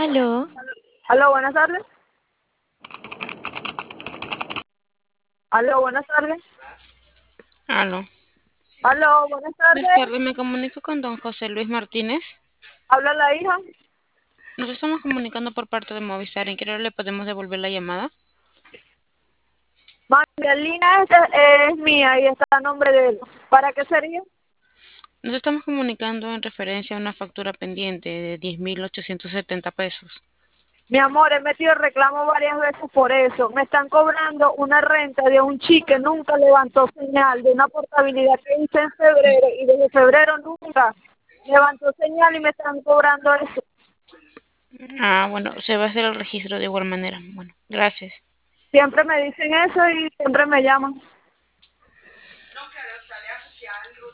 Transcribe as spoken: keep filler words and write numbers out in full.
Aló, Aló, buenas tardes. Aló, buenas tardes. aló. Aló, buenas Buenas tardes. tardes, me comunico con don José Luis Martínez. Habla la hija. Nos estamos comunicando por parte de Movistar. ¿En qué hora le podemos devolver la llamada? Magdalena esta es mía y está a nombre de él. ¿Para qué sería? Nos estamos comunicando en referencia a una factura pendiente de diez mil ochocientos setenta pesos. Mi amor, he metido reclamo varias veces por eso. Me están cobrando una renta de un chico que nunca levantó señal, de una portabilidad que hice en febrero y desde febrero nunca levantó señal y me están cobrando eso. Ah, bueno, se va a hacer el registro de igual manera. Bueno, gracias. Siempre me dicen eso y siempre me llaman.